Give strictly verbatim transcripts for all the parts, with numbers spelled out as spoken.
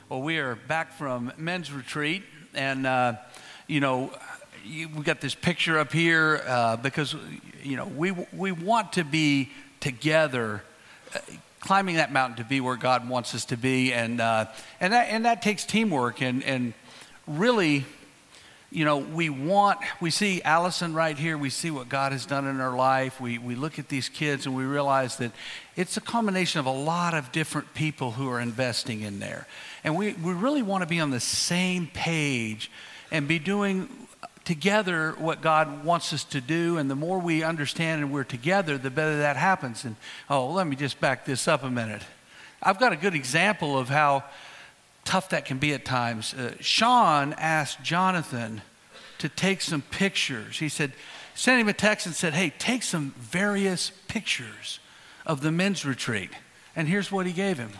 Well, we are back from men's retreat, and uh, you know, you, we got this picture up here uh, because you know we we want to be together, uh, climbing that mountain to be where God wants us to be, and uh, and that and that takes teamwork, and and really, you know, we want we see Allison right here. We see what God has done in her life. We we look at these kids and we realize that it's a combination of a lot of different people who are investing in there. And we, we really want to be on the same page and be doing together what God wants us to do. And the more we understand and we're together, the better that happens. And oh, let me just back this up a minute. I've got a good example of how tough that can be at times. Uh, Sean asked Jonathan to take some pictures. He said, sent him a text and said, hey, take some various pictures of the men's retreat. And here's what he gave him.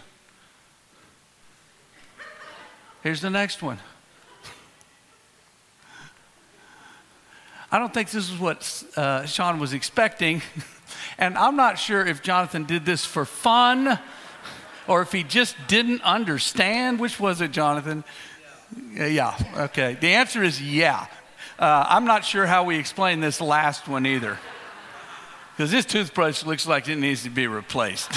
Here's the next one. I don't think this is what uh, Sean was expecting. And I'm not sure if Jonathan did this for fun or if he just didn't understand. Which was it, Jonathan? Yeah, yeah. Okay. The answer is yeah. Uh, I'm not sure how we explain this last one either, because this toothbrush looks like it needs to be replaced.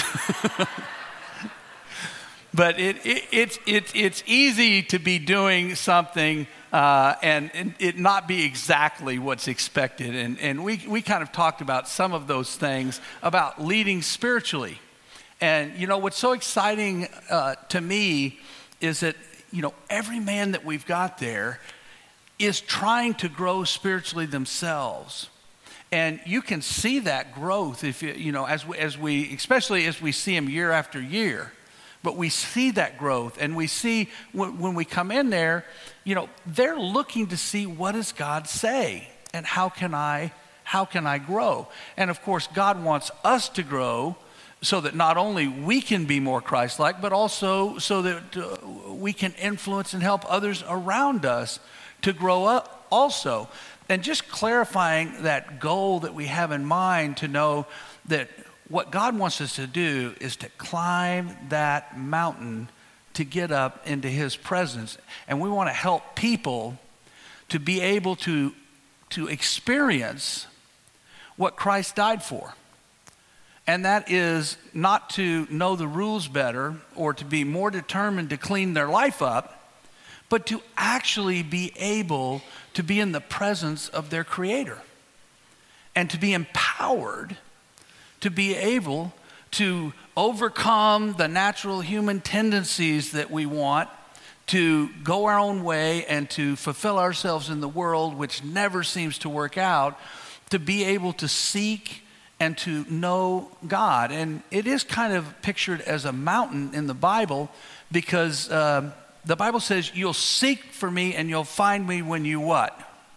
But it, it, it's, it, it's easy to be doing something uh, and, and it not be exactly what's expected. And, and we, we kind of talked about some of those things about leading spiritually. And, you know, what's so exciting uh, to me is that, you know, every man that we've got there is trying to grow spiritually themselves. And you can see that growth if you, you know, as we, as we, especially as we see them year after year. But we see that growth, and we see when, when we come in there, you know, they're looking to see, what does God say, and how can I, how can I grow? And of course, God wants us to grow so that not only we can be more Christ-like, but also so that uh, we can influence and help others around us to grow up also. And just clarifying that goal that we have in mind, to know that what God wants us to do is to climb that mountain to get up into his presence. And we want to help people to be able to, to experience what Christ died for. And that is not to know the rules better or to be more determined to clean their life up, but to actually be able to be in the presence of their Creator and to be empowered to be able to overcome the natural human tendencies that we want to go our own way and to fulfill ourselves in the world, which never seems to work out, to be able to seek and to know God. And it is kind of pictured as a mountain in the Bible, because uh, the Bible says, you'll seek for me and you'll find me when you what?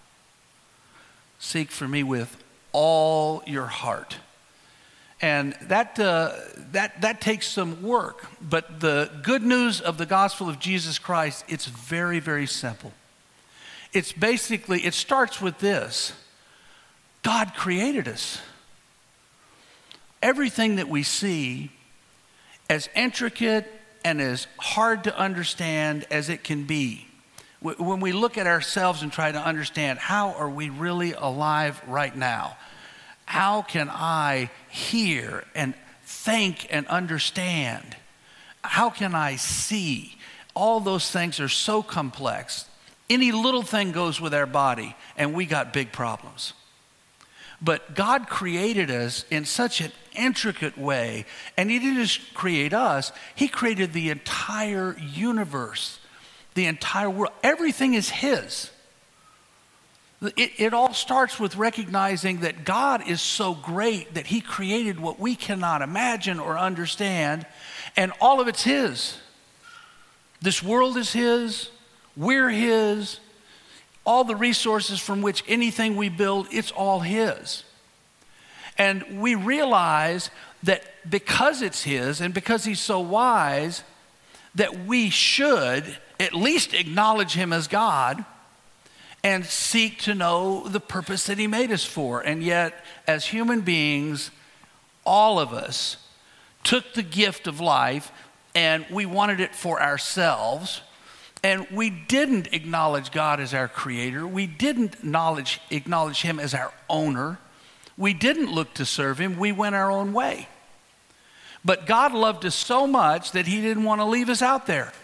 Seek for me with all your heart. And that, uh, that, that takes some work. But the good news of the gospel of Jesus Christ, it's very, very simple. It's basically, it starts with this. God created us. Everything that we see, as intricate and as hard to understand as it can be, when we look at ourselves and try to understand, how are we really alive right now? How can I hear and think and understand? How can I see? All those things are so complex. Any little thing goes with our body, and we got big problems. But God created us in such an intricate way, and he didn't just create us, he created the entire universe, the entire world. Everything is his. It, it all starts with recognizing that God is so great that he created what we cannot imagine or understand, and all of it's his. This world is his, we're his, all the resources from which anything we build, it's all his. And we realize that because it's his and because he's so wise, that we should at least acknowledge him as God and seek to know the purpose that he made us for. And yet, as human beings, all of us took the gift of life and we wanted it for ourselves. And we didn't acknowledge God as our creator. We didn't acknowledge, acknowledge him as our owner. We didn't look to serve him. We went our own way. But God loved us so much that he didn't want to leave us out there.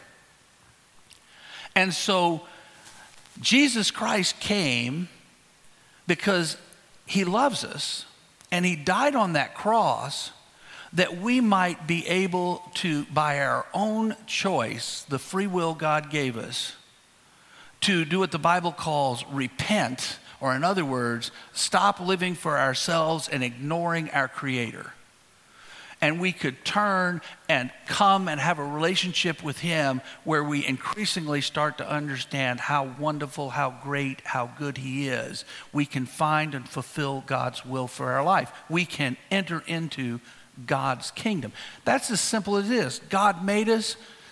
And so Jesus Christ came because he loves us, and he died on that cross that we might be able to, by our own choice, the free will God gave us, to do what the Bible calls repent, or in other words, stop living for ourselves and ignoring our Creator. And we could turn and come and have a relationship with him where we increasingly start to understand how wonderful, how great, how good he is. We can find and fulfill God's will for our life. We can enter into God's kingdom. That's as simple as it is. God made us.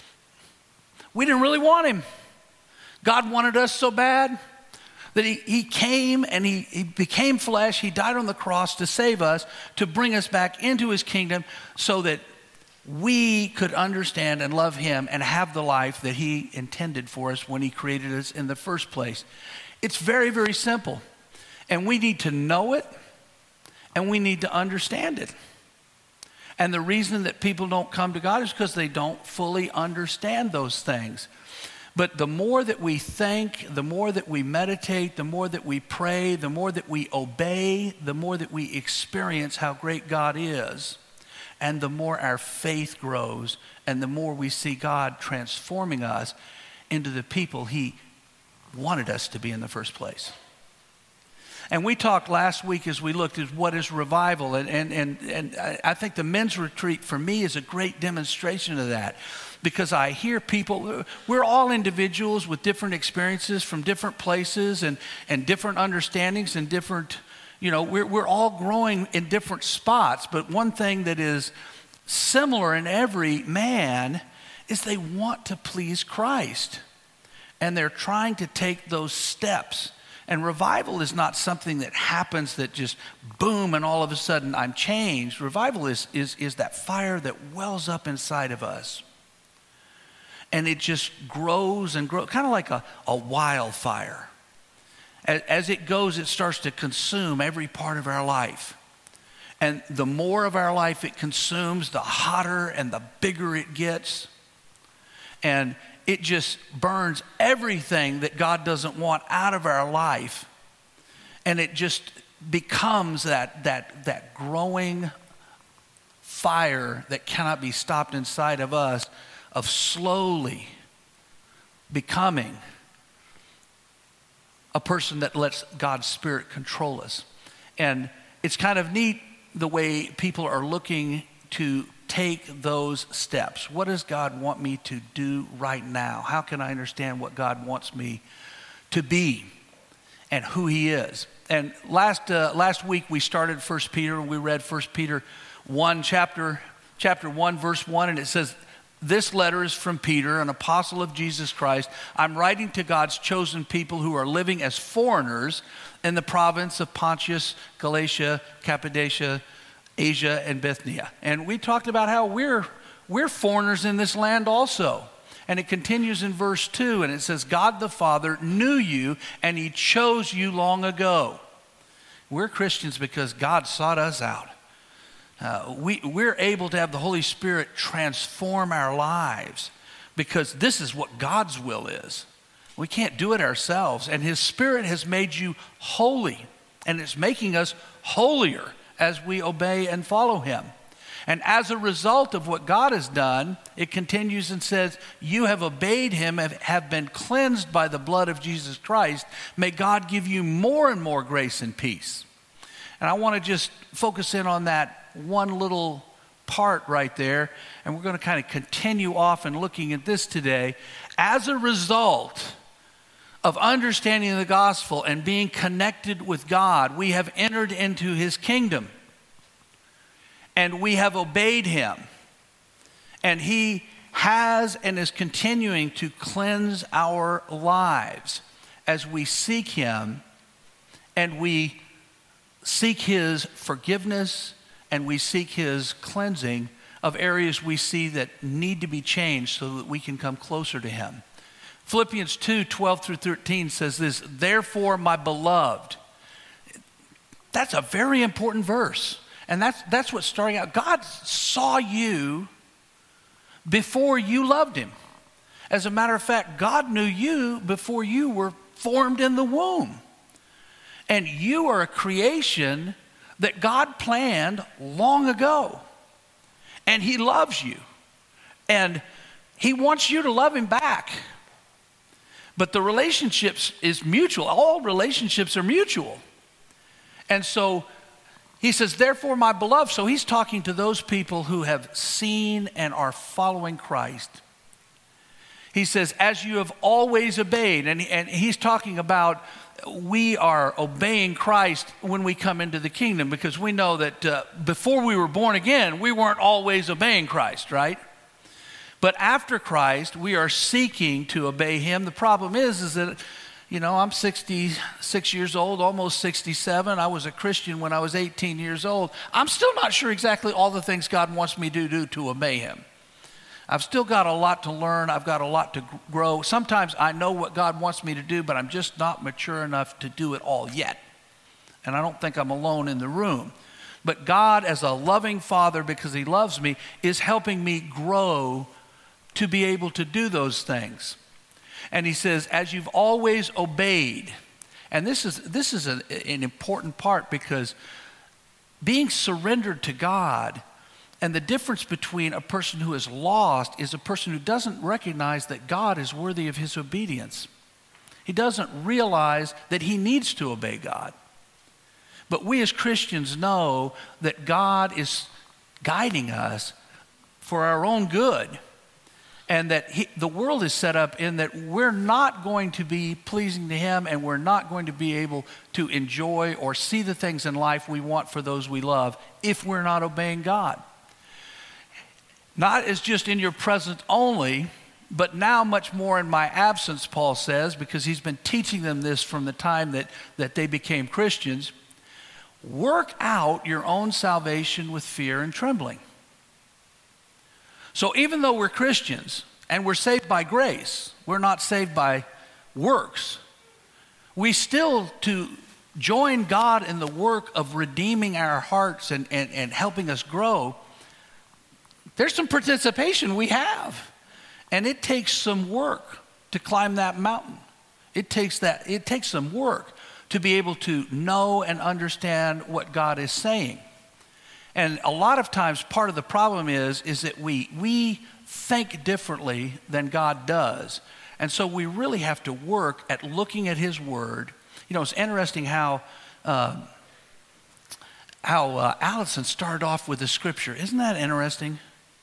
We didn't really want him. God wanted us so bad that he, he came and he, he became flesh. He died on the cross to save us, to bring us back into his kingdom so that we could understand and love him and have the life that he intended for us when he created us in the first place. It's very, very simple. And we need to know it, and we need to understand it. And the reason that people don't come to God is because they don't fully understand those things. But the more that we think, the more that we meditate, the more that we pray, the more that we obey, the more that we experience how great God is, and the more our faith grows, and the more we see God transforming us into the people he wanted us to be in the first place. And we talked last week as we looked at what is revival, and, and, and, and I think the men's retreat for me is a great demonstration of that. Because I hear people, we're all individuals with different experiences from different places and, and different understandings and different, you know, we're, we're all growing in different spots. But one thing that is similar in every man is they want to please Christ. And they're trying to take those steps. And revival is not something that happens that just boom and all of a sudden I'm changed. Revival is, is, is that fire that wells up inside of us. And it just grows and grows, kind of like a, a wildfire. As, as it goes, it starts to consume every part of our life. And the more of our life it consumes, the hotter and the bigger it gets. And it just burns everything that God doesn't want out of our life. And it just becomes that, that, that growing fire that cannot be stopped inside of us, of slowly becoming a person that lets God's Spirit control us. And it's kind of neat the way people are looking to take those steps. What does God want me to do right now? How can I understand what God wants me to be and who he is? And last uh, last week we started First Peter, and we read First Peter one, chapter, chapter one, verse one, and it says, "This letter is from Peter, an apostle of Jesus Christ. I'm writing to God's chosen people who are living as foreigners in the province of Pontus, Galatia, Cappadocia, Asia, and Bithynia." And we talked about how we're, we're foreigners in this land also. And it continues in verse two, and it says, "God the Father knew you, and he chose you long ago." We're Christians because God sought us out. Uh, we, we're able to have the Holy Spirit transform our lives because this is what God's will is. We can't do it ourselves. And his Spirit has made you holy, and it's making us holier as we obey and follow him. And as a result of what God has done, it continues and says, "You have obeyed him and have been cleansed by the blood of Jesus Christ. May God give you more and more grace and peace." And I want to just focus in on that one little part right there, and we're going to kind of continue off and looking at this today. As a result of understanding the gospel and being connected with God, we have entered into his kingdom, and we have obeyed him, and he has and is continuing to cleanse our lives as we seek him and we seek his forgiveness and we seek his cleansing of areas we see that need to be changed so that we can come closer to him. Philippians two, twelve through thirteen says this, therefore, my beloved. That's a very important verse. And that's, that's what's starting out. God saw you before you loved him. As a matter of fact, God knew you before you were formed in the womb. And you are a creation that God planned long ago. And he loves you. And he wants you to love him back. But the relationships is mutual. All relationships are mutual. And so he says, therefore, my beloved. So he's talking to those people who have seen and are following Christ. He says, as you have always obeyed. And, and he's talking about we are obeying Christ when we come into the kingdom, because we know that uh, before we were born again, we weren't always obeying Christ, right? But after Christ, we are seeking to obey him. The problem is, is that, you know, I'm sixty-six years old, almost sixty-seven. I was a Christian when I was eighteen years old. I'm still not sure exactly all the things God wants me to do to obey him. I've still got a lot to learn. I've got a lot to grow. Sometimes I know what God wants me to do, but I'm just not mature enough to do it all yet. And I don't think I'm alone in the room. But God, as a loving father, because he loves me, is helping me grow to be able to do those things. And he says, as you've always obeyed. And this is, this is a, an important part, because being surrendered to God, and the difference between a person who is lost is a person who doesn't recognize that God is worthy of his obedience. He doesn't realize that he needs to obey God. But we as Christians know that God is guiding us for our own good, and that he, the world is set up in that we're not going to be pleasing to him, and we're not going to be able to enjoy or see the things in life we want for those we love if we're not obeying God. Not as just in your presence only, but now much more in my absence, Paul says, because he's been teaching them this from the time that, that they became Christians. Work out your own salvation with fear and trembling. So even though we're Christians and we're saved by grace, we're not saved by works, we still to join God in the work of redeeming our hearts and, and, and helping us grow. There's some participation we have, and it takes some work to climb that mountain. It takes that, it takes some work to be able to know and understand what God is saying. And a lot of times part of the problem is, is that we, we think differently than God does. And so we really have to work at looking at his word. You know, it's interesting how, uh, how uh, Allison started off with the scripture. Isn't that interesting?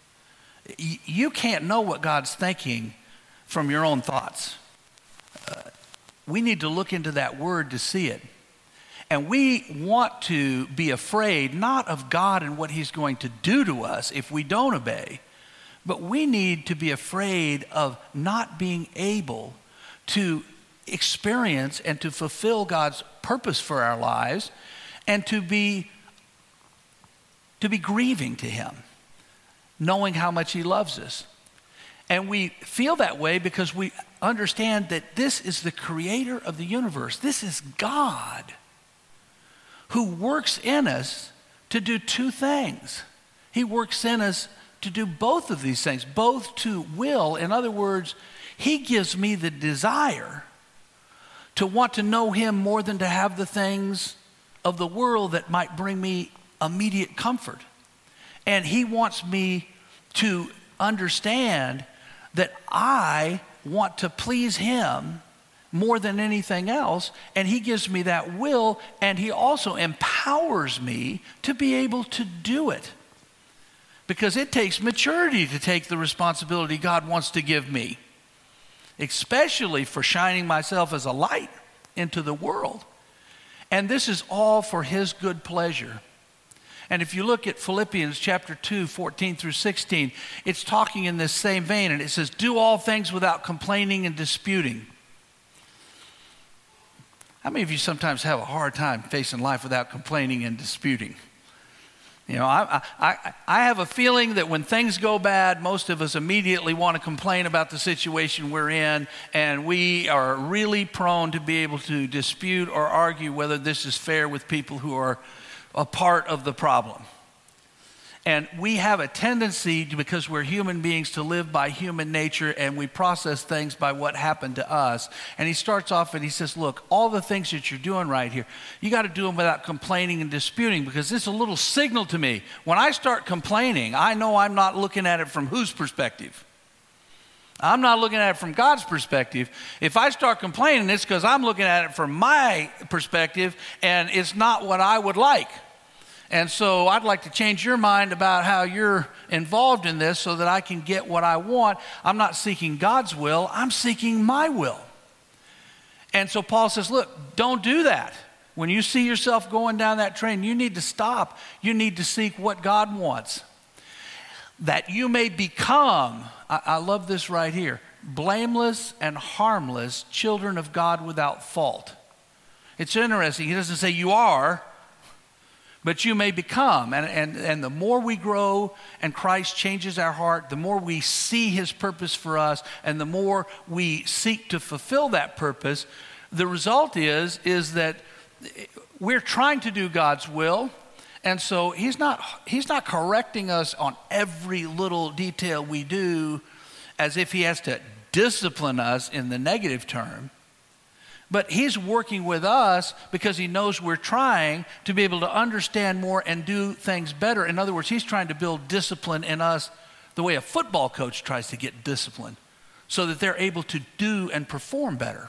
You can't know what God's thinking from your own thoughts. Uh, we need to look into that word to see it. And we want to be afraid not of God and what he's going to do to us if we don't obey, but we need to be afraid of not being able to experience and to fulfill God's purpose for our lives, and to be, to be grieving to him, knowing how much he loves us. And we feel that way because we understand that this is the creator of the universe. This is God who works in us to do two things. He works in us to do both of these things, both to will. In other words, he gives me the desire to want to know him more than to have the things of the world that might bring me immediate comfort. And he wants me to understand that I want to please him more than anything else, and he gives me that will, and he also empowers me to be able to do it. Because it takes maturity to take the responsibility God wants to give me, especially for shining myself as a light into the world. And this is all for his good pleasure. And if you look at Philippians chapter two, fourteen through sixteen, it's talking in this same vein, and it says, do all things without complaining and disputing. How many of you sometimes have a hard time facing life without complaining and disputing? You know, I, I, I have a feeling that when things go bad, most of us immediately want to complain about the situation we're in, and we are really prone to be able to dispute or argue whether this is fair with people who are a part of the problem. And we have a tendency, to, because we're human beings, to live by human nature, and we process things by what happened to us. And he starts off and he says, look, all the things that you're doing right here, you got to do them without complaining and disputing, because this is a little signal to me. When I start complaining, I know I'm not looking at it from whose perspective? I'm not looking at it from God's perspective. If I start complaining, it's because I'm looking at it from my perspective, and it's not what I would like. And so I'd like to change your mind about how you're involved in this so that I can get what I want. I'm not seeking God's will, I'm seeking my will. And so Paul says, look, don't do that. When you see yourself going down that train, you need to stop. You need to seek what God wants. That you may become, I, I love this right here, blameless and harmless children of God without fault. It's interesting. He doesn't say you are, but you may become. And, and, and the more we grow and Christ changes our heart, the more we see his purpose for us, and the more we seek to fulfill that purpose, the result is, is that we're trying to do God's will. And so he's not, he's not correcting us on every little detail we do as if he has to discipline us in the negative term. But he's working with us because he knows we're trying to be able to understand more and do things better. In other words, he's trying to build discipline in us the way a football coach tries to get discipline, so that they're able to do and perform better.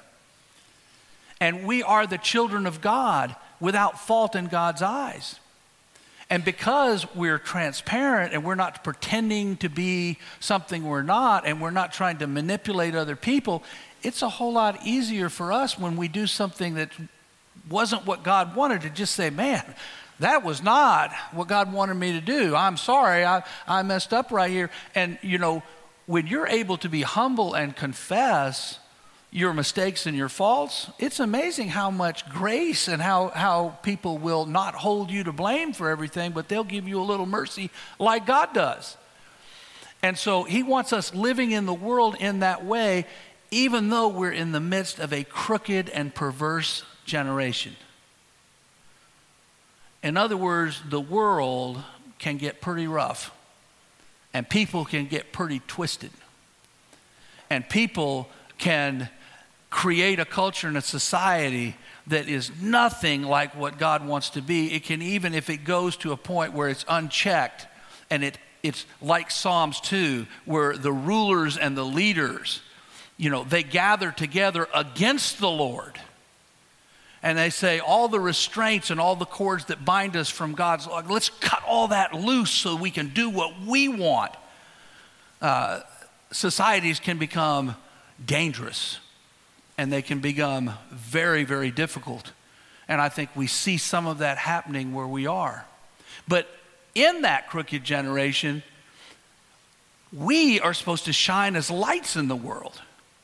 And we are the children of God without fault in God's eyes. And because we're transparent and we're not pretending to be something we're not, and we're not trying to manipulate other people, it's a whole lot easier for us when we do something that wasn't what God wanted to just say, man, that was not what God wanted me to do. I'm sorry, I, I messed up right here. And, you know, when you're able to be humble and confess your mistakes and your faults, it's amazing how much grace and how, how people will not hold you to blame for everything, but they'll give you a little mercy like God does. And so he wants us living in the world in that way, even though we're in the midst of a crooked and perverse generation. In other words, the world can get pretty rough, and people can get pretty twisted, and people can create a culture and a society that is nothing like what God wants to be. It can, even if it goes to a point where it's unchecked, and it, it's like Psalms two, where the rulers and the leaders, you know, they gather together against the Lord. And they say all the restraints and all the cords that bind us from God's law, let's cut all that loose so we can do what we want. Uh, societies can become dangerous, and they can become very, very difficult. And I think we see some of that happening where we are. But in that crooked generation, we are supposed to shine as lights in the world.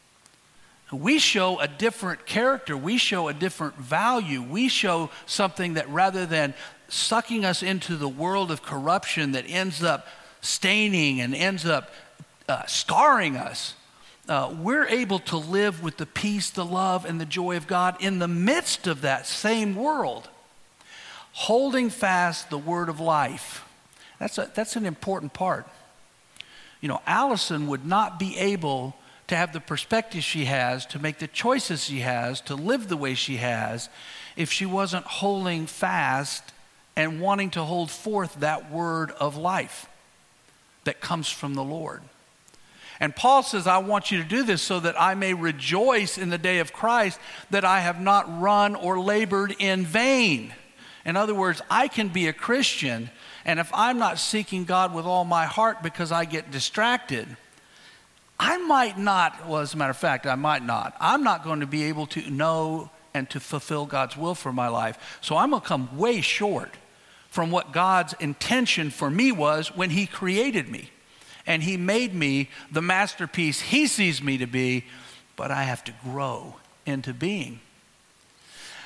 We show a different character. We show a different value. We show something that, rather than sucking us into the world of corruption that ends up staining and ends up uh, scarring us, uh, we're able to live with the peace, the love, and the joy of God in the midst of that same world, holding fast the word of life. That's a, that's an important part. You know, Allison would not be able to have the perspective she has, to make the choices she has, to live the way she has, if she wasn't holding fast and wanting to hold forth that word of life that comes from the Lord. And Paul says, I want you to do this so that I may rejoice in the day of Christ, that I have not run or labored in vain. In other words, I can be a Christian, and if I'm not seeking God with all my heart because I get distracted, I might not, well, as a matter of fact, I might not. I'm not going to be able to know and to fulfill God's will for my life. So I'm going to come way short from what God's intention for me was when he created me. And he made me the masterpiece he sees me to be, but I have to grow into being.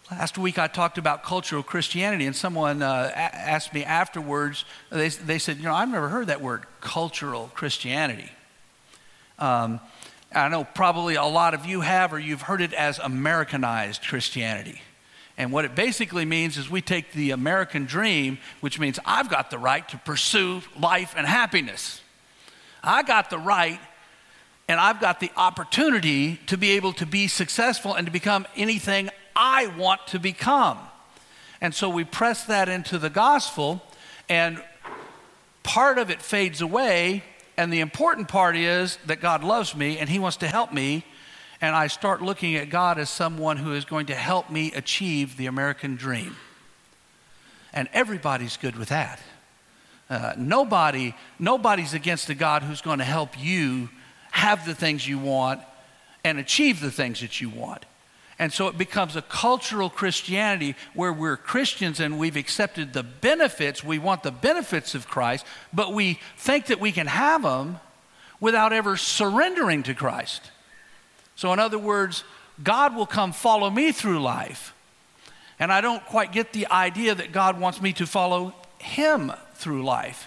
Last week I talked about cultural Christianity, and someone uh, a- asked me afterwards, they, they said, you know, I've never heard that word, cultural Christianity. Um, I know probably a lot of you have, or you've heard it as Americanized Christianity. And what it basically means is we take the American dream, which means I've got the right to pursue life and happiness. I got the right and I've got the opportunity to be able to be successful and to become anything I want to become. And so we press that into the gospel, and part of it fades away, and the important part is that God loves me and he wants to help me, and I start looking at God as someone who is going to help me achieve the American dream. And everybody's good with that. Uh, nobody, nobody's against a God who's going to help you have the things you want and achieve the things that you want. And so it becomes a cultural Christianity where we're Christians and we've accepted the benefits. We want the benefits of Christ, but we think that we can have them without ever surrendering to Christ. So in other words, God will come follow me through life. And I don't quite get the idea that God wants me to follow him through life.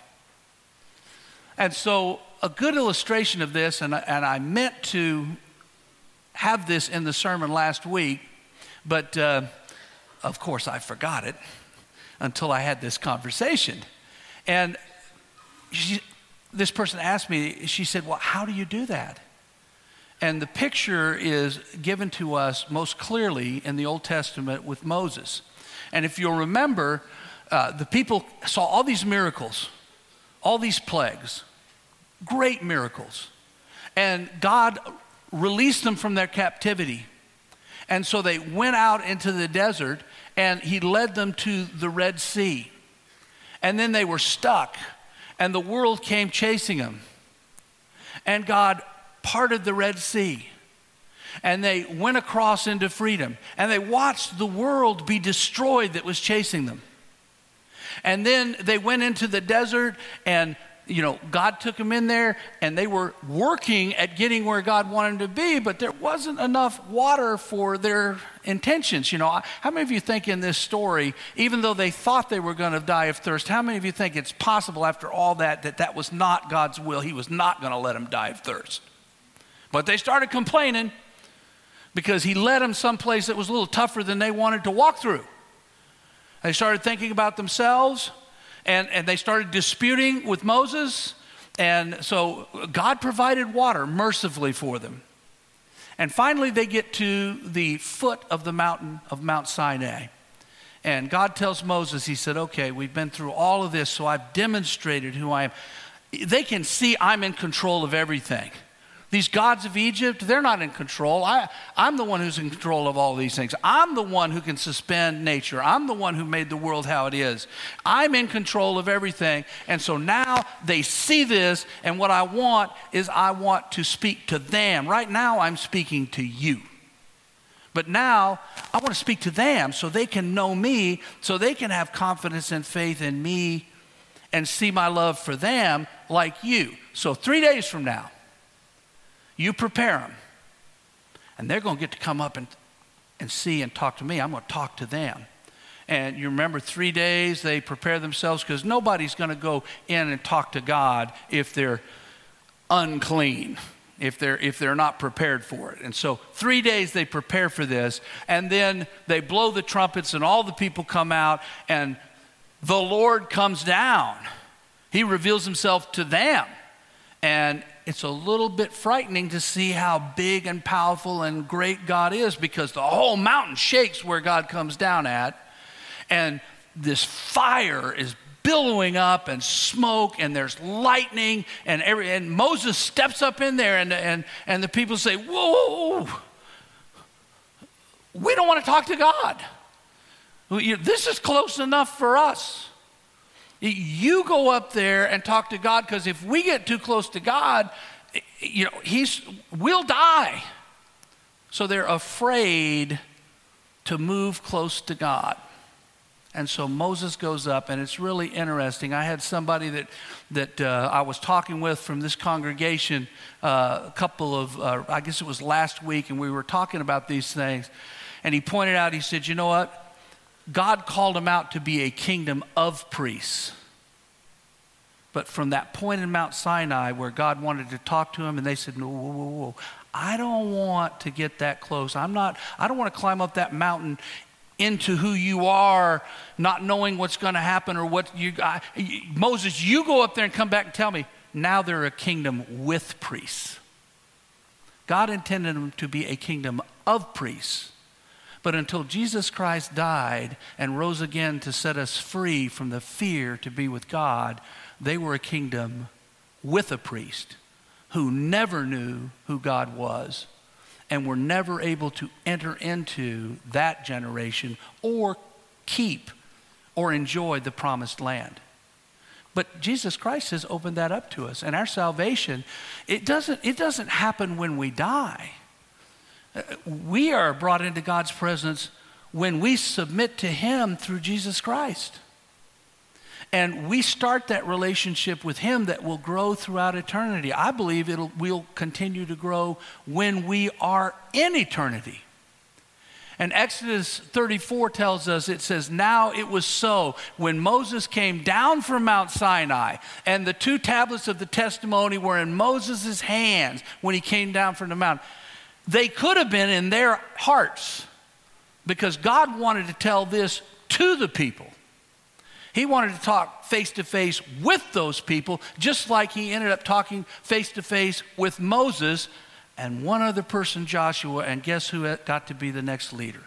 And so a good illustration of this, and, and I meant to have this in the sermon last week, but uh, of course I forgot it until I had this conversation. And she, this person asked me, she said, well, how do you do that? And the picture is given to us most clearly in the Old Testament with Moses. And if you'll remember, uh, the people saw all these miracles, all these plagues, great miracles. And God released them from their captivity. And so they went out into the desert, and he led them to the Red Sea. And then they were stuck, and the world came chasing them. And God parted the Red Sea, and they went across into freedom, and they watched the world be destroyed that was chasing them. And then they went into the desert, and you know, God took them in there, and they were working at getting where God wanted them to be, but there wasn't enough water for their intentions. You know, how many of you think in this story, even though they thought they were going to die of thirst, how many of you think it's possible after all that, that that was not God's will? He was not going to let them die of thirst. But they started complaining because he led them someplace that was a little tougher than they wanted to walk through. They started thinking about themselves, and, and they started disputing with Moses. And so God provided water mercifully for them. And finally they get to the foot of the mountain of Mount Sinai. And God tells Moses, he said, okay, we've been through all of this, so I've demonstrated who I am. They can see I'm in control of everything. These gods of Egypt, they're not in control. I, I'm the one who's in control of all these things. I'm the one who can suspend nature. I'm the one who made the world how it is. I'm in control of everything. And so now they see this, and what I want is I want to speak to them. Right now I'm speaking to you. But now I want to speak to them so they can know me, so they can have confidence and faith in me and see my love for them like you. So three days from now, you prepare them, and they're going to get to come up and, and see and talk to me. I'm going to talk to them. And you remember three days they prepare themselves, because nobody's going to go in and talk to God if they're unclean, if they're, if they're not prepared for it. And so three days they prepare for this, and then they blow the trumpets, and all the people come out, and the Lord comes down. He reveals himself to them. And it's a little bit frightening to see how big and powerful and great God is, because the whole mountain shakes where God comes down at. And this fire is billowing up, and smoke, and there's lightning, and every, and Moses steps up in there, and, and, and the people say, whoa, whoa, whoa, we don't want to talk to God. This is close enough for us. You go up there and talk to God, because if we get too close to God, you know, he's, we'll die. So they're afraid to move close to God. And so Moses goes up, and it's really interesting. I had somebody that, that uh, I was talking with from this congregation uh, a couple of, uh, I guess it was last week, and we were talking about these things. and he pointed out, he said, you know what? God called them out to be a kingdom of priests. But from that point in Mount Sinai where God wanted to talk to him, and they said, no, whoa, whoa, whoa. I don't want to get that close. I'm not, I don't want to climb up that mountain into who you are, not knowing what's going to happen or what you, I, Moses, you go up there and come back and tell me. Now they're a kingdom with priests. God intended them to be a kingdom of priests. But until Jesus Christ died and rose again to set us free from the fear to be with God, they were a kingdom with a priest who never knew who God was and were never able to enter into that generation or keep or enjoy the promised land. But Jesus Christ has opened that up to us. And our salvation, it doesn't, it doesn't happen when we die. We are brought into God's presence when we submit to him through Jesus Christ. And we start that relationship with him that will grow throughout eternity. I believe it'll will continue to grow when we are in eternity. And Exodus thirty-four tells us, it says, now it was so when Moses came down from Mount Sinai and the two tablets of the testimony were in Moses' hands when he came down from the mountain. They could have been in their hearts because God wanted to tell this to the people. He wanted to talk face to face with those people, just like he ended up talking face to face with Moses and one other person, Joshua, and guess who got to be the next leader?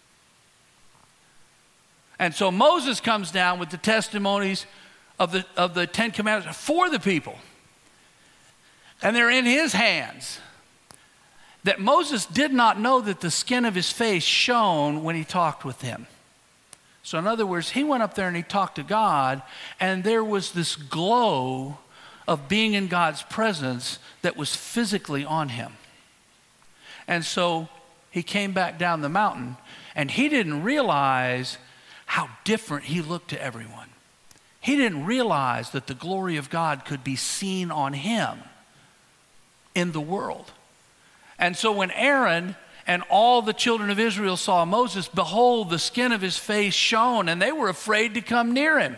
And so Moses comes down with the testimonies of the, of the Ten Commandments for the people. And they're in his hands. That Moses did not know that the skin of his face shone when he talked with him. So in other words, he went up there and he talked to God, and there was this glow of being in God's presence that was physically on him. And so he came back down the mountain, and he didn't realize how different he looked to everyone. He didn't realize that the glory of God could be seen on him in the world. And so when Aaron and all the children of Israel saw Moses, behold, the skin of his face shone, and they were afraid to come near him.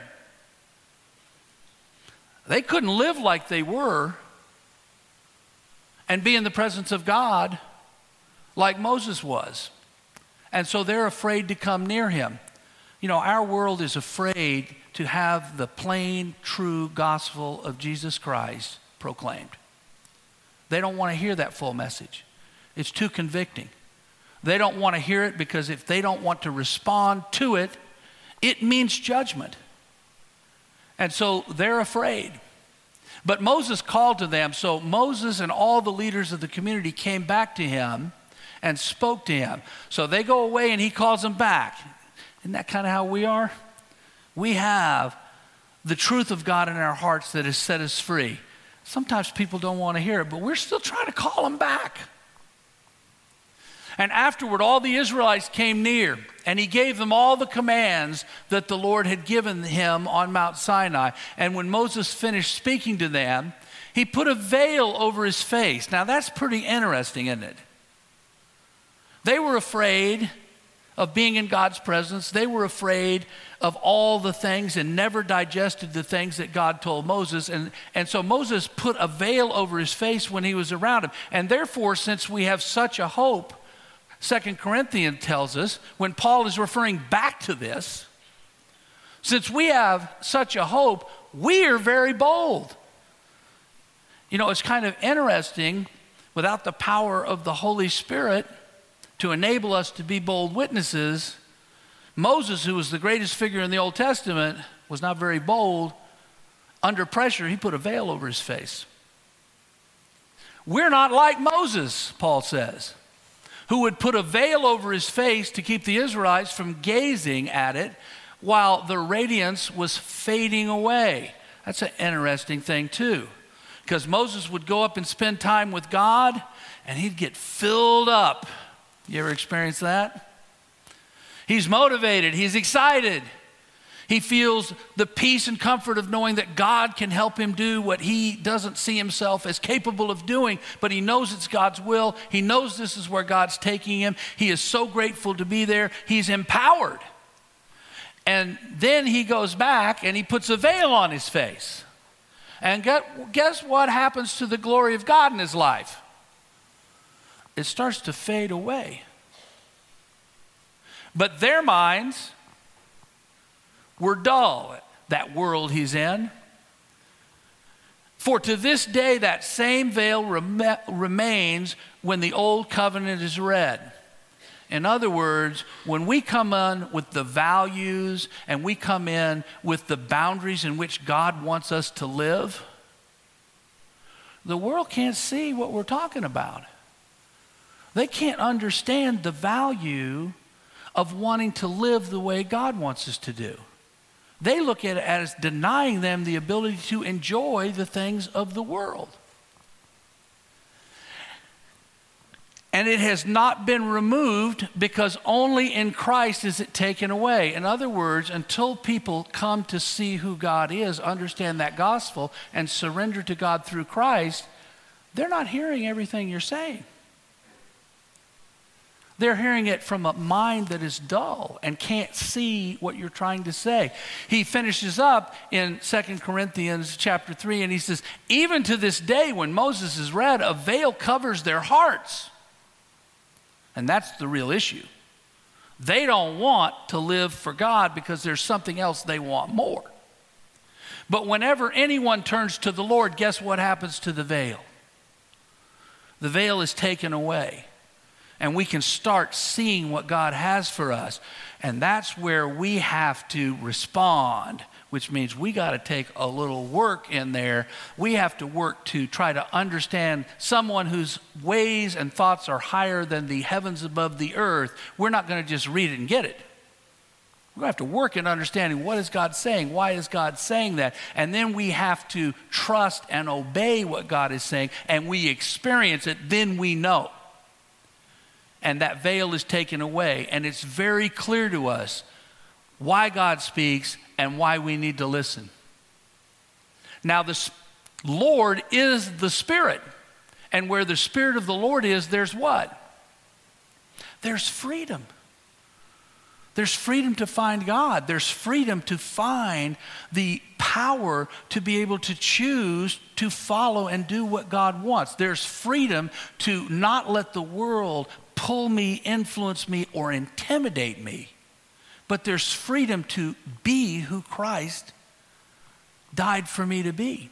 They couldn't live like they were and be in the presence of God like Moses was. And so they're afraid to come near him. You know, our world is afraid to have the plain, true gospel of Jesus Christ proclaimed. They don't want to hear that full message. It's too convicting. They don't want to hear it because if they don't want to respond to it, it means judgment. And so they're afraid. But Moses called to them. So Moses and all the leaders of the community came back to him and spoke to him. So they go away and he calls them back. Isn't that kind of how we are? We have the truth of God in our hearts that has set us free. Sometimes people don't want to hear it, but we're still trying to call them back. And afterward, all the Israelites came near, and he gave them all the commands that the Lord had given him on Mount Sinai. And when Moses finished speaking to them, he put a veil over his face. Now, that's pretty interesting, isn't it? They were afraid of being in God's presence. They were afraid of all the things and never digested the things that God told Moses. And, and so Moses put a veil over his face when he was around him. And therefore, since we have such a hope, Second Corinthians tells us, when Paul is referring back to this, since we have such a hope, we are very bold. You know, it's kind of interesting, without the power of the Holy Spirit to enable us to be bold witnesses, Moses, who was the greatest figure in the Old Testament, was not very bold. Under pressure, he put a veil over his face. We're not like Moses, Paul says, who would put a veil over his face to keep the Israelites from gazing at it while the radiance was fading away. That's an interesting thing too, because Moses would go up and spend time with God and he'd get filled up. You ever experienced that? He's motivated, he's excited. He feels the peace and comfort of knowing that God can help him do what he doesn't see himself as capable of doing, but he knows it's God's will. He knows this is where God's taking him. He is so grateful to be there. He's empowered. And then he goes back and he puts a veil on his face. And guess what happens to the glory of God in his life? It starts to fade away. But their minds were dull, that world he's in. For to this day, that same veil rem- remains when the old covenant is read. In other words, when we come in with the values and we come in with the boundaries in which God wants us to live, the world can't see what we're talking about. They can't understand the value of wanting to live the way God wants us to do. They look at it as denying them the ability to enjoy the things of the world. And it has not been removed because only in Christ is it taken away. In other words, until people come to see who God is, understand that gospel, and surrender to God through Christ, they're not hearing everything you're saying. They're hearing it from a mind that is dull and can't see what you're trying to say. He finishes up in Second Corinthians chapter three, and he says, even to this day when Moses is read, a veil covers their hearts. And that's the real issue. They don't want to live for God because there's something else they want more. But whenever anyone turns to the Lord, guess what happens to the veil? The veil is taken away. And we can start seeing what God has for us. And that's where we have to respond, which means we got to take a little work in there. We have to work to try to understand someone whose ways and thoughts are higher than the heavens above the earth. We're not going to just read it and get it. We're going to have to work in understanding what is God saying? Why is God saying that? And then we have to trust and obey what God is saying, and we experience it, then we know. And that veil is taken away, and it's very clear to us why God speaks and why we need to listen. Now, the Lord is the Spirit, and where the Spirit of the Lord is, there's what? There's freedom. There's freedom to find God. There's freedom to find the power to be able to choose to follow and do what God wants. There's freedom to not let the world pull me, influence me, or intimidate me. But there's freedom to be who Christ died for me to be.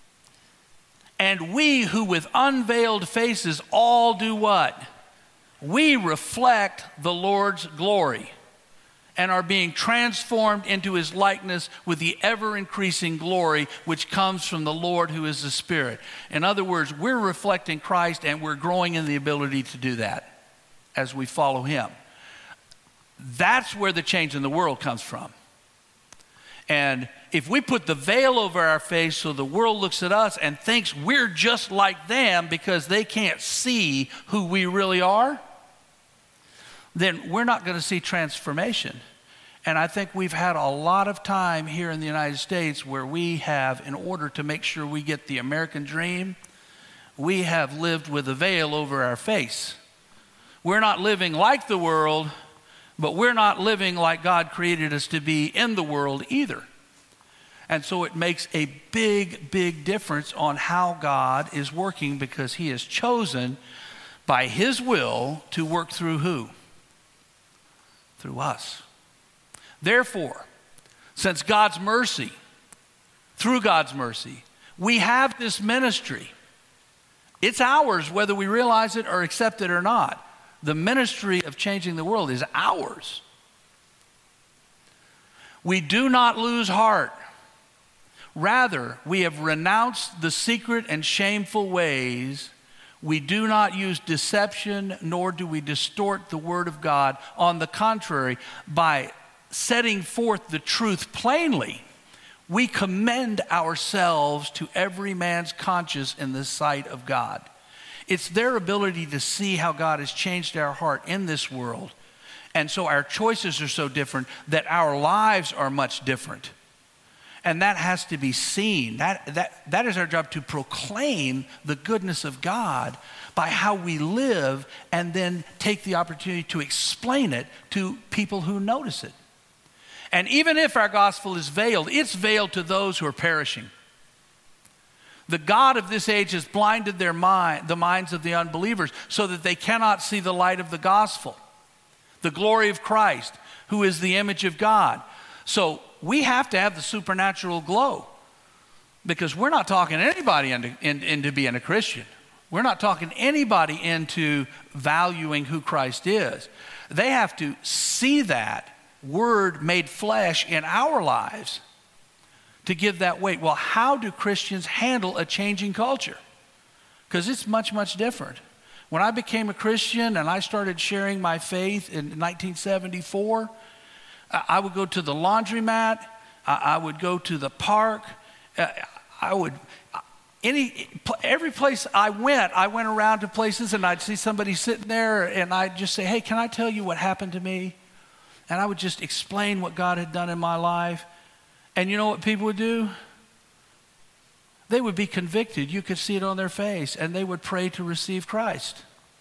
And we who with unveiled faces all do what? We reflect the Lord's glory and are being transformed into his likeness with the ever-increasing glory which comes from the Lord who is the Spirit. In other words, we're reflecting Christ and we're growing in the ability to do that as we follow him. That's where the change in the world comes from. And if we put the veil over our face so the world looks at us and thinks we're just like them because they can't see who we really are, then we're not going to see transformation. And I think we've had a lot of time here in the United States where we have, in order to make sure we get the American dream, we have lived with a veil over our face. We're not living like the world, but we're not living like God created us to be in the world either. And so it makes a big, big difference on how God is working, because he has chosen by his will to work through who? Through us. Therefore, since God's mercy, through God's mercy, we have this ministry. It's ours whether we realize it or accept it or not. The ministry of changing the world is ours. We do not lose heart. Rather, we have renounced the secret and shameful ways. We do not use deception, nor do we distort the word of God. On the contrary, by setting forth the truth plainly, we commend ourselves to every man's conscience in the sight of God. It's their ability to see how God has changed our heart in this world And so our choices are so different that our lives are much different. And that has to be seen. That, that, that is our job, to proclaim the goodness of God by how we live, and then take the opportunity to explain it to people who notice it. And even if our gospel is veiled, it's veiled to those who are perishing. The God of this age has blinded their mind, the minds of the unbelievers, so that they cannot see the light of the gospel, the glory of Christ, who is the image of God. So we have to have the supernatural glow, because we're not talking anybody into, in, into being a Christian. We're not talking anybody into valuing who Christ is. They have to see that word made flesh in our lives to give that weight. Well, how do Christians handle a changing culture? Because it's much, much different. When I became a Christian and I started sharing my faith in nineteen seventy-four, I would go to the laundromat, I would go to the park, I would, any, every place I went, I went around to places and I'd see somebody sitting there and I'd just say, hey, can I tell you what happened to me? And I would just explain what God had done in my life. And you know what people would do? They would be convicted. You could see it on their face, and they would pray to receive Christ.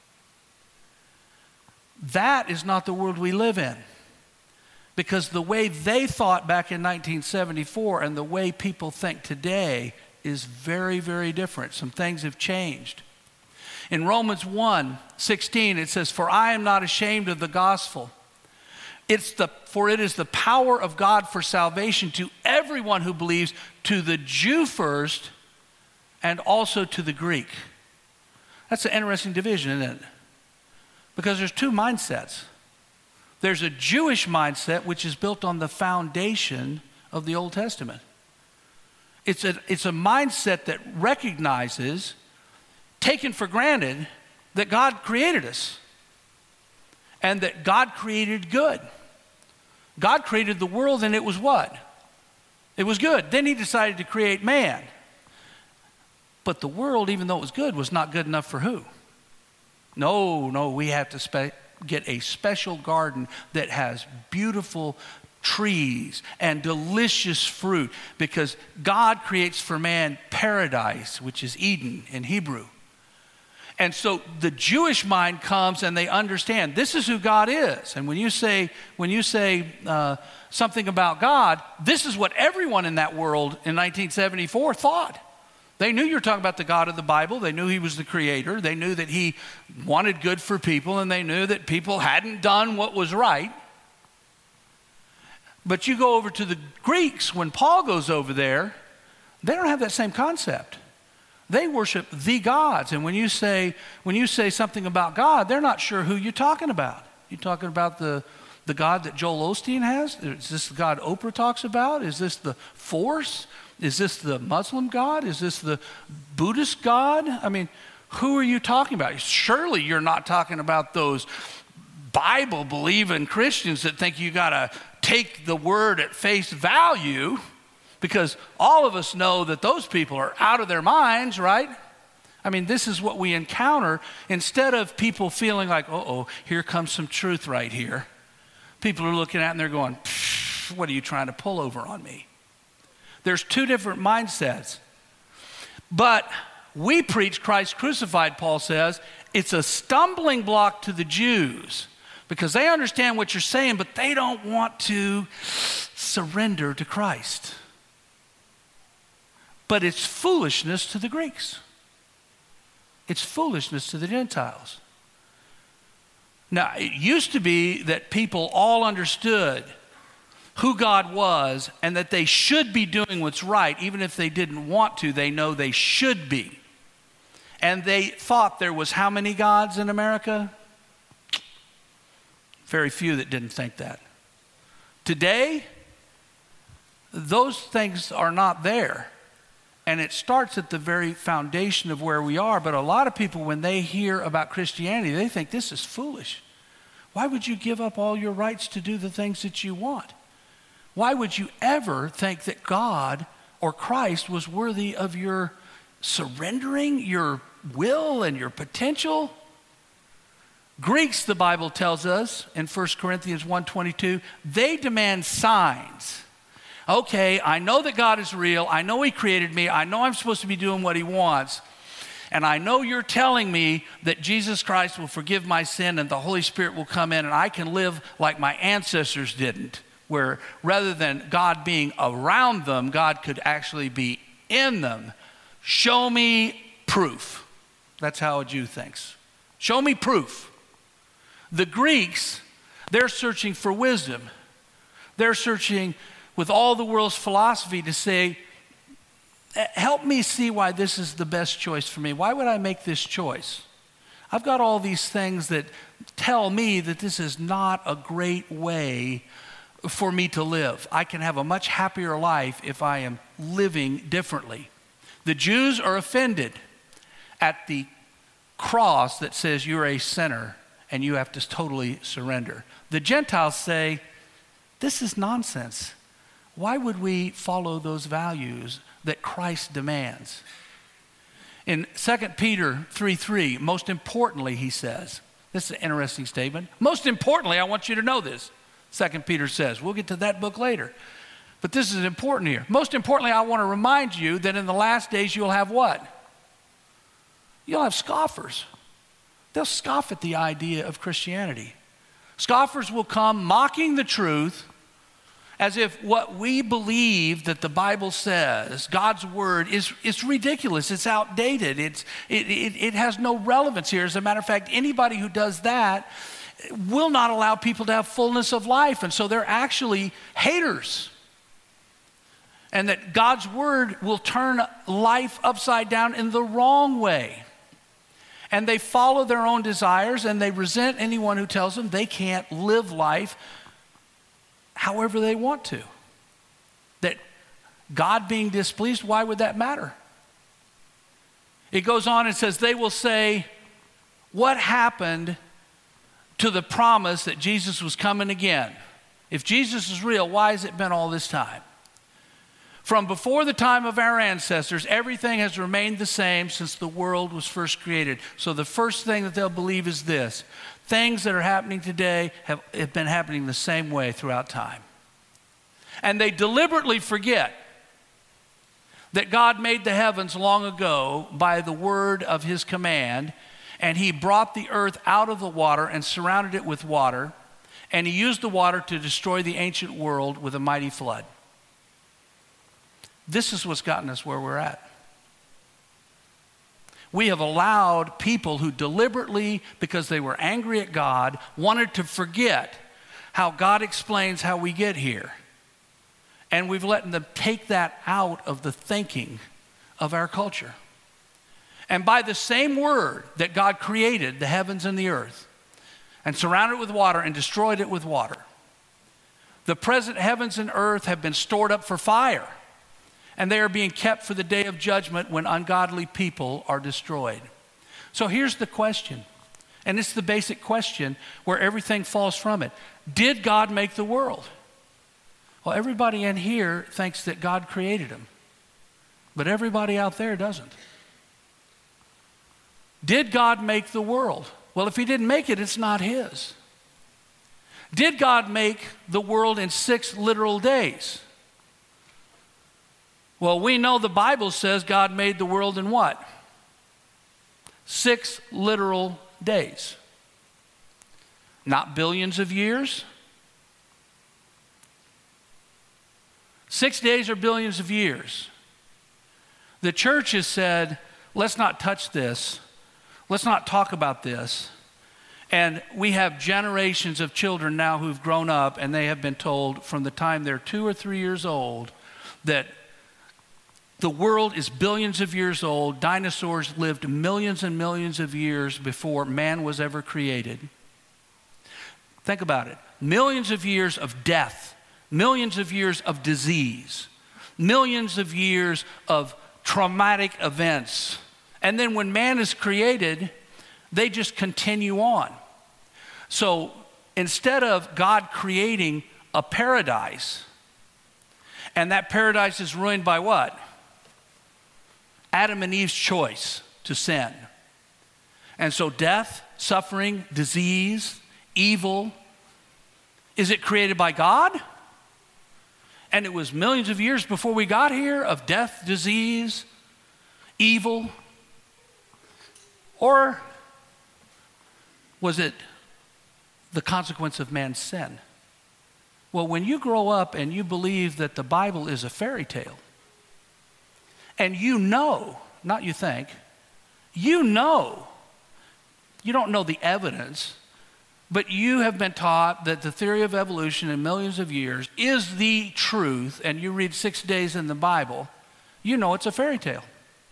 That is not the world we live in. Because the way they thought back in nineteen seventy-four and the way people think today is very, very different. Some things have changed. In Romans one sixteen, it says, "For I am not ashamed of the gospel. It's the, for it is the power of God for salvation to everyone who believes, to the Jew first, and also to the Greek." That's an interesting division, isn't it? Because there's two mindsets. There's a Jewish mindset, which is built on the foundation of the Old Testament. It's a, it's a mindset that recognizes, taken for granted, that God created us and that God created good. God created the world, and it was what? It was good. Then he decided to create man. But the world, even though it was good, was not good enough for who? No, no, we have to spe- get a special garden that has beautiful trees and delicious fruit, because God creates for man paradise, which is Eden in Hebrew. And so the Jewish mind comes and they understand this is who God is. And when you say, when you say uh, something about God, this is what everyone in that world in nineteen seventy-four thought. They knew you were talking about the God of the Bible. They knew he was the creator. They knew that he wanted good for people, and they knew that people hadn't done what was right. But you go over to the Greeks, when Paul goes over there, they don't have that same concept. They worship the gods. And when you say, when you say something about God, they're not sure who you're talking about. You're talking about the, the God that Joel Osteen has? Is this the God Oprah talks about? Is this the Force? Is this the Muslim God? Is this the Buddhist God? I mean, who are you talking about? Surely you're not talking about those Bible-believing Christians that think you got to take the word at face value, because all of us know that those people are out of their minds, right? I mean, this is what we encounter. Instead of people feeling like, uh-oh, here comes some truth right here, people are looking at it and they're going, what are you trying to pull over on me? There's two different mindsets. But we preach Christ crucified, Paul says. It's a stumbling block to the Jews because they understand what you're saying, but they don't want to surrender to Christ. But it's foolishness to the Greeks. It's foolishness to the Gentiles. Now, it used to be that people all understood who God was and that they should be doing what's right. Even if they didn't want to, they know they should be. And they thought there was how many gods in America? Very few that didn't think that. Today, those things are not there. And it starts at the very foundation of where we are. But a lot of people, when they hear about Christianity, they think this is foolish. Why would you give up all your rights to do the things that you want? Why would you ever think that God or Christ was worthy of your surrendering your will and your potential? Greeks, the Bible tells us in First Corinthians one twenty-two, they demand signs. Okay, I know that God is real. I know he created me. I know I'm supposed to be doing what he wants. And I know you're telling me that Jesus Christ will forgive my sin and the Holy Spirit will come in and I can live like my ancestors didn't, where rather than God being around them, God could actually be in them. Show me proof. That's how a Jew thinks. Show me proof. The Greeks, they're searching for wisdom. They're searching with all the world's philosophy to say, help me see why this is the best choice for me. Why would I make this choice? I've got all these things that tell me that this is not a great way for me to live. I can have a much happier life if I am living differently. The Jews are offended at the cross that says you're a sinner and you have to totally surrender. The Gentiles say, this is nonsense. Why would we follow those values that Christ demands? In Second Peter three three, most importantly, he says, this is an interesting statement. Most importantly, I want you to know this, Second Peter says. We'll get to that book later. But this is important here. Most importantly, I want to remind you that in the last days you'll have what? You'll have scoffers. They'll scoff at the idea of Christianity. Scoffers will come mocking the truth as if what we believe that the Bible says, God's word, is, is ridiculous. It's outdated. It's, it, it, it has no relevance here. As a matter of fact, anybody who does that will not allow people to have fullness of life. And so they're actually haters. And that God's word will turn life upside down in the wrong way. And they follow their own desires and they resent anyone who tells them they can't live life however they want to. That God being displeased, why would that matter? It goes on and says, they will say, what happened to the promise that Jesus was coming again? If Jesus is real, why has it been all this time? From before the time of our ancestors, everything has remained the same since the world was first created. So the first thing that they'll believe is this: things that are happening today have, have been happening the same way throughout time. And they deliberately forget that God made the heavens long ago by the word of his command, and he brought the earth out of the water and surrounded it with water, and he used the water to destroy the ancient world with a mighty flood. This is what's gotten us where we're at. We have allowed people who deliberately, because they were angry at God, wanted to forget how God explains how we get here. And we've let them take that out of the thinking of our culture. And by the same word that God created the heavens and the earth and surrounded it with water and destroyed it with water, the present heavens and earth have been stored up for fire. And they are being kept for the day of judgment when ungodly people are destroyed. So here's the question, and it's the basic question where everything falls from it. Did God make the world? Well, everybody in here thinks that God created him, but everybody out there doesn't. Did God make the world? Well, if he didn't make it, it's not his. Did God make the world in six literal days? Well, we know the Bible says God made the world in what? Six literal days. Not billions of years. Six days or billions of years. The church has said, let's not touch this. Let's not talk about this. And we have generations of children now who've grown up and they have been told from the time they're two or three years old that the world is billions of years old. Dinosaurs lived millions and millions of years before man was ever created. Think about it. Millions of years of death, millions of years of disease, millions of years of traumatic events. And then when man is created, they just continue on. So instead of God creating a paradise, and that paradise is ruined by what? Adam and Eve's choice to sin. And so death, suffering, disease, evil. Is it created by God? And it was millions of years before we got here of death, disease, evil? Or was it the consequence of man's sin? Well, when you grow up and you believe that the Bible is a fairy tale, and you know, not you think, you know, you don't know the evidence, but you have been taught that the theory of evolution in millions of years is the truth, and you read six days in the Bible, you know it's a fairy tale.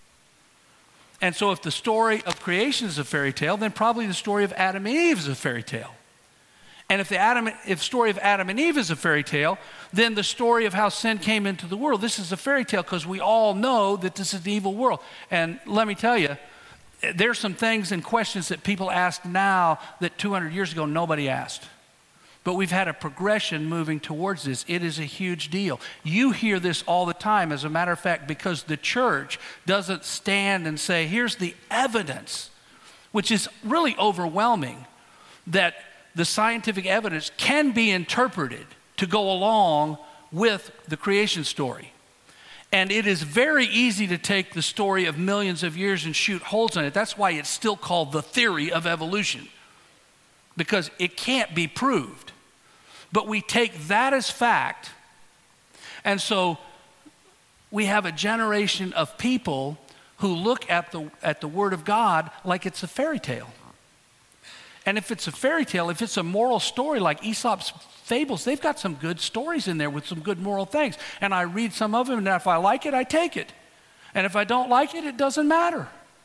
And so if the story of creation is a fairy tale, then probably the story of Adam and Eve is a fairy tale. And if the Adam, if story of Adam and Eve is a fairy tale, then the story of how sin came into the world, this is a fairy tale because we all know that this is the evil world. And let me tell you, there's some things and questions that people ask now that two hundred years ago nobody asked. But we've had a progression moving towards this. It is a huge deal. You hear this all the time, as a matter of fact, because the church doesn't stand and say, here's the evidence, which is really overwhelming, that the scientific evidence can be interpreted to go along with the creation story. And it is very easy to take the story of millions of years and shoot holes in it. That's why it's still called the theory of evolution, because it can't be proved. But we take that as fact, and so we have a generation of people who look at the, at the Word of God like it's a fairy tale. And if it's a fairy tale, if it's a moral story like Aesop's fables, they've got some good stories in there with some good moral things. And I read some of them, and if I like it, I take it. And if I don't like it, it doesn't matter.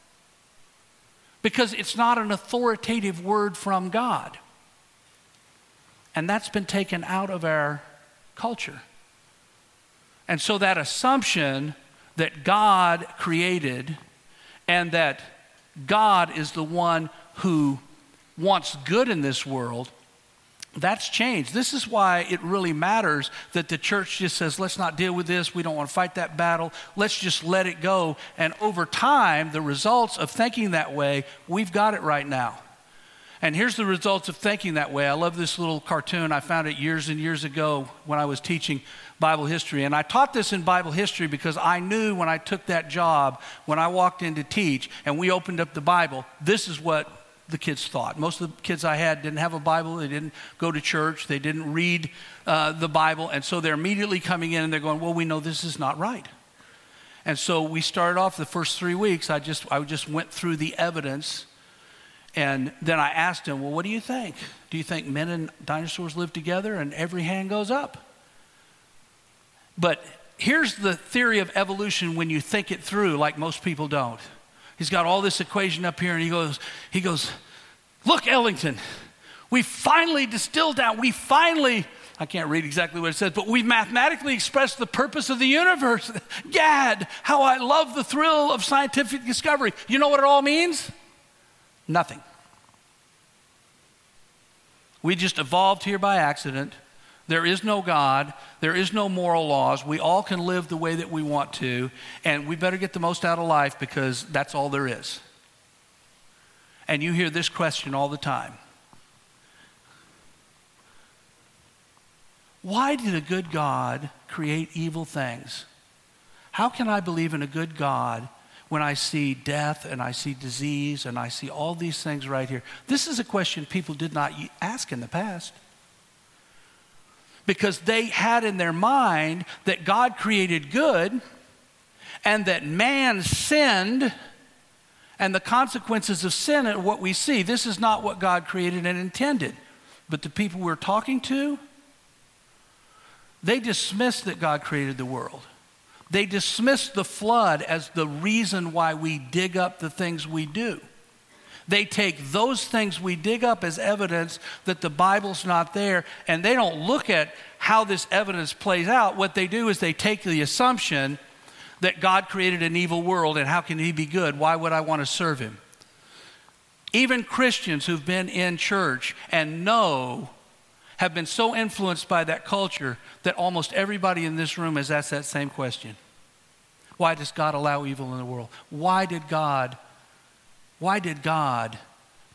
Because it's not an authoritative word from God. And that's been taken out of our culture. And so that assumption that God created and that God is the one who wants good in this world, that's changed. This is why it really matters that the church just says, let's not deal with this. We don't want to fight that battle. Let's just let it go. And over time, the results of thinking that way, we've got it right now. And here's the results of thinking that way. I love this little cartoon. I found it years and years ago when I was teaching Bible history. And I taught this in Bible history because I knew when I took that job, when I walked in to teach and we opened up the Bible, this is what the kids thought. Most of the kids I had didn't have a Bible. They didn't go to church. They didn't read uh, the Bible. And so they're immediately coming in and they're going, well, we know this is not right. And so we started off the first three weeks. I just, I just went through the evidence. And then I asked them, well, what do you think? Do you think men and dinosaurs lived together? And every hand goes up. But here's the theory of evolution when you think it through, like most people don't. He's got all this equation up here, and he goes, he goes, look, Ellington, we finally distilled down, we finally, I can't read exactly what it says, but we've mathematically expressed the purpose of the universe. Gad, how I love the thrill of scientific discovery. You know what it all means? Nothing. We just evolved here by accident. There is no God. There is no moral laws. We all can live the way that we want to, and we better get the most out of life because that's all there is. And you hear this question all the time. Why did a good God create evil things? How can I believe in a good God when I see death and I see disease and I see all these things right here? This is a question people did not ask in the past. Because they had in their mind that God created good and that man sinned, and the consequences of sin are what we see. This is not what God created and intended. But the people we're talking to, they dismissed that God created the world. They dismissed the flood as the reason why we dig up the things we do. They take those things we dig up as evidence that the Bible's not there, and they don't look at how this evidence plays out. What they do is they take the assumption that God created an evil world, and how can he be good? Why would I want to serve him? Even Christians who've been in church and know, have been so influenced by that culture that almost everybody in this room has asked that same question. Why does God allow evil in the world? Why did God Why did God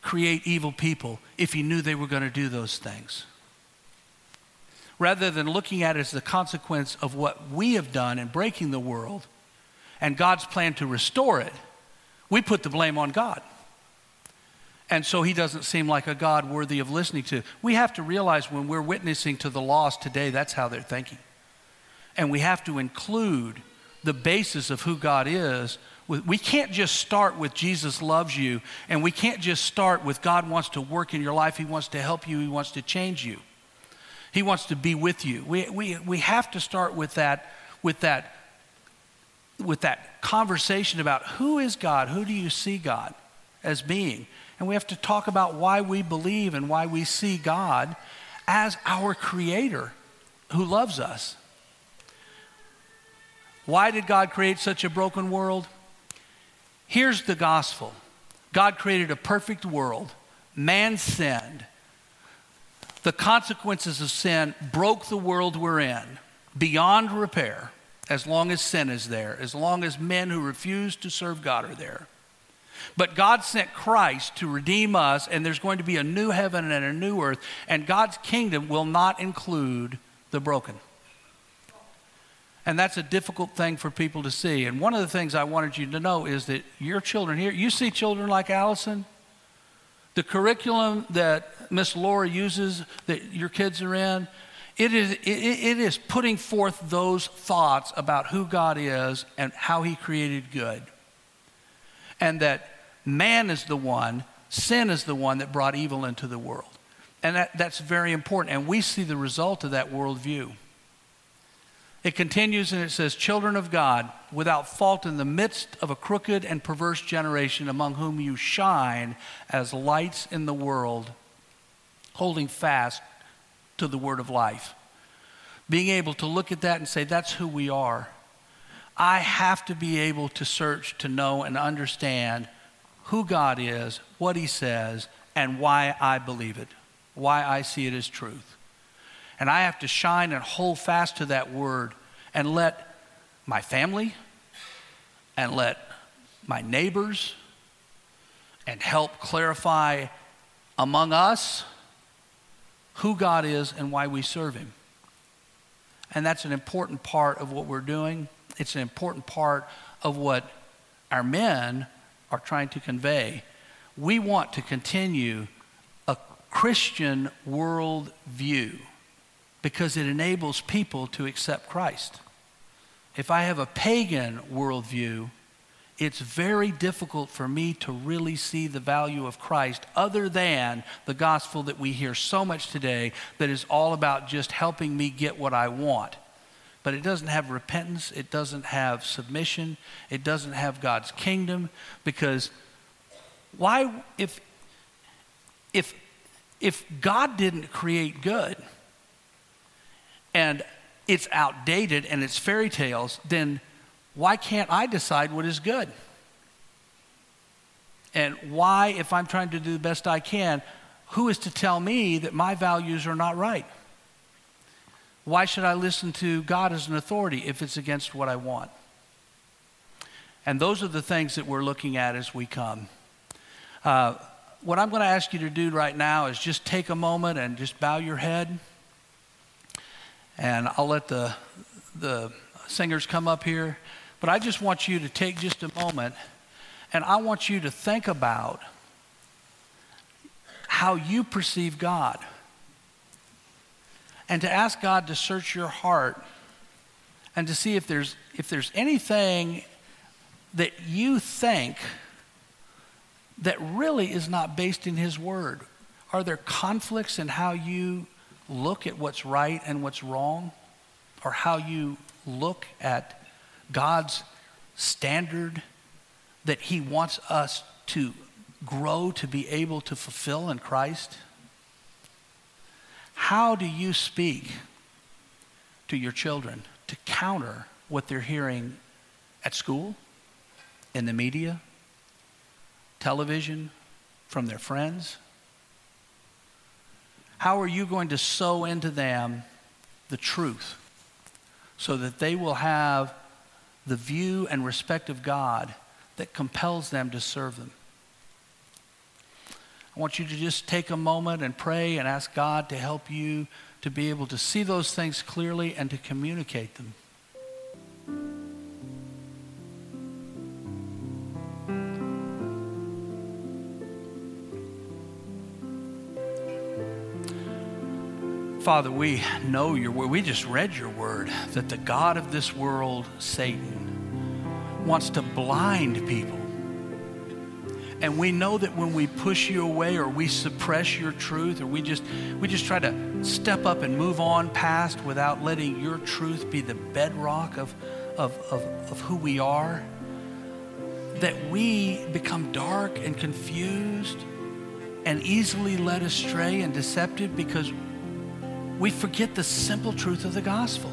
create evil people if he knew they were going to do those things. Rather than looking at it as the consequence of what we have done in breaking the world and God's plan to restore it, we put the blame on God. And so he doesn't seem like a God worthy of listening to. We have to realize when we're witnessing to the lost today, that's how they're thinking. And we have to include the basis of who God is. We can't just start with Jesus loves you, and we can't just start with God wants to work in your life. He wants to help you. He wants to change you. He wants to be with you. We, we, we have to start with that, with that, with that conversation about who is God? Who do you see God as being? And we have to talk about why we believe and why we see God as our creator who loves us. Why did God create such a broken world? Here's the gospel. God created a perfect world. Man sinned. The consequences of sin broke the world we're in beyond repair as long as sin is there, as long as men who refuse to serve God are there. But God sent Christ to redeem us, and there's going to be a new heaven and a new earth, and God's kingdom will not include the broken. And that's a difficult thing for people to see. And one of the things I wanted you to know is that your children here, you see children like Allison, the curriculum that Miss Laura uses that your kids are in, it is, it, it is putting forth those thoughts about who God is and how he created good. And that man is the one, sin is the one that brought evil into the world. And that, that's very important. And we see the result of that worldview. It continues and it says, children of God, without fault in the midst of a crooked and perverse generation, among whom you shine as lights in the world, holding fast to the word of life. Being able to look at that and say, that's who we are. I have to be able to search, to know, and understand who God is, what he says, and why I believe it, why I see it as truth. And I have to shine and hold fast to that word and let my family and let my neighbors and help clarify among us who God is and why we serve him. And that's an important part of what we're doing. It's an important part of what our men are trying to convey. We want to continue a Christian world view because it enables people to accept Christ. If I have a pagan worldview, it's very difficult for me to really see the value of Christ other than the gospel that we hear so much today that is all about just helping me get what I want. But it doesn't have repentance, it doesn't have submission, it doesn't have God's kingdom, because why, if, if, if God didn't create good, and it's outdated and it's fairy tales, then why can't I decide what is good? And why, if I'm trying to do the best I can, who is to tell me that my values are not right? Why should I listen to God as an authority if it's against what I want? And those are the things that we're looking at as we come. Uh, what I'm going to ask you to do right now is just take a moment and just bow your head. And I'll let the, the singers come up here. But I just want you to take just a moment, and I want you to think about how you perceive God. And to ask God to search your heart and to see if there's, if there's anything that you think that really is not based in his word. Are there conflicts in how you look at what's right and what's wrong, or how you look at God's standard that he wants us to grow to be able to fulfill in Christ? How do you speak to your children to counter what they're hearing at school, in the media, television, from their friends? How are you going to sow into them the truth so that they will have the view and respect of God that compels them to serve them? I want you to just take a moment and pray and ask God to help you to be able to see those things clearly and to communicate them. Father, we know your word. We just read your word that the God of this world, Satan, wants to blind people. And we know that when we push you away or we suppress your truth or we just we just try to step up and move on past without letting your truth be the bedrock of, of, of, of who we are, that we become dark and confused and easily led astray and deceptive because we forget the simple truth of the gospel.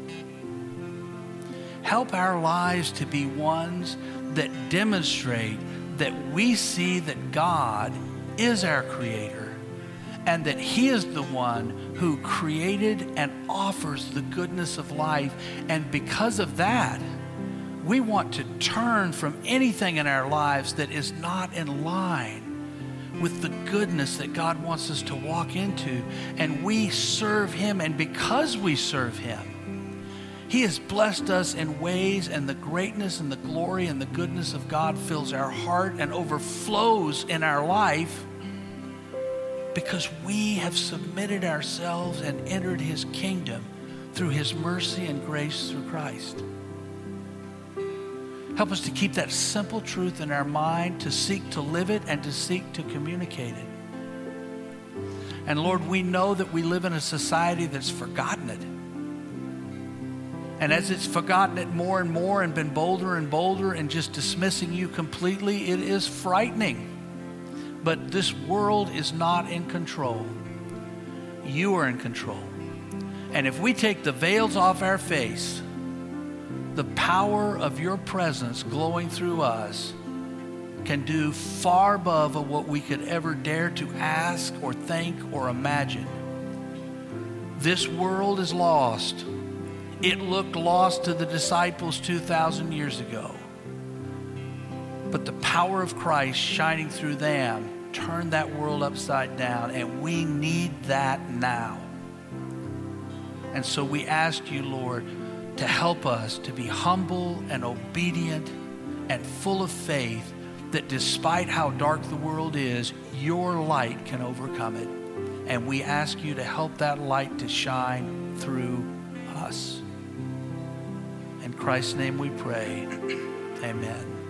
Help our lives to be ones that demonstrate that we see that God is our creator and that he is the one who created and offers the goodness of life. And because of that, we want to turn from anything in our lives that is not in line with the goodness that God wants us to walk into. And we serve him. And because we serve him, he has blessed us in ways, and the greatness and the glory and the goodness of God fills our heart and overflows in our life because we have submitted ourselves and entered his kingdom through his mercy and grace through Christ. Help us to keep that simple truth in our mind, to seek to live it and to seek to communicate it. And Lord, we know that we live in a society that's forgotten it. And as it's forgotten it more and more and been bolder and bolder and just dismissing you completely, it is frightening. But this world is not in control. You are in control. And if we take the veils off our face, the power of your presence glowing through us can do far above of what we could ever dare to ask or think or imagine. This world is lost. It looked lost to the disciples two thousand years ago. But the power of Christ shining through them turned that world upside down, and we need that now. And so we ask you, Lord, to help us to be humble and obedient and full of faith that despite how dark the world is, your light can overcome it. And we ask you to help that light to shine through us. In Christ's name we pray. Amen.